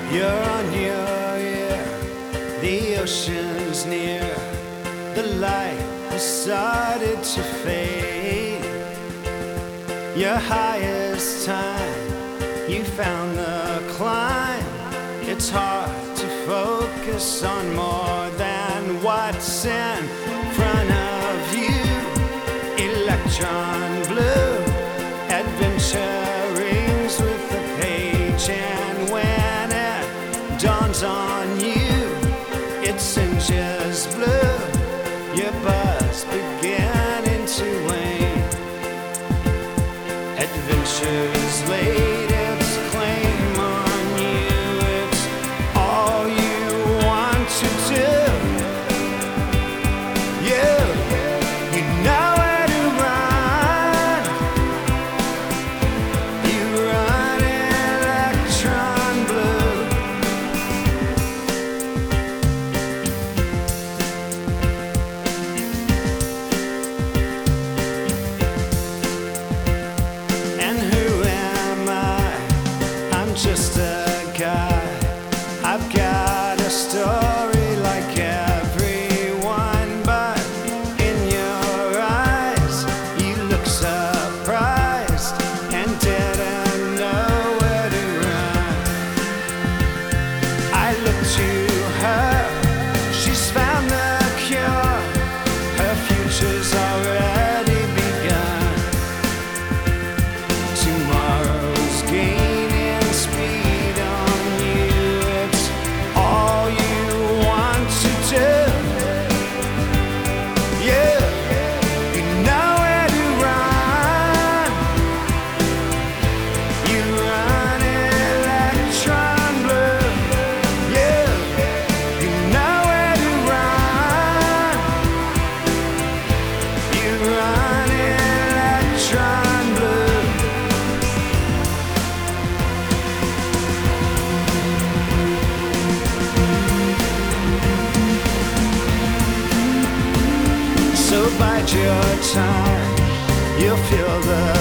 You're on your ear, the ocean's near, the light has started to fade. Your highest time, you found the climb. It's hard to focus on more than what's in front of you. Electron blue, adventure rings with the page, and when it dawns on you, it singes blue. Your buzz beginning to wane. Adventure's laid its claim on you. It's all you want to do. You know where to run. You run electron blue. And who am I? I'm just a guy. I've got a story like everyone, but in your eyes you look surprised and didn't know where to run. I look to her, she's found the cure. Her future's already begun. Tomorrow's gaining speed on you. It's all you want to do. You know where to run. You run electron blue. You know where to run. You run electron blue. So bide your time, you'll feel the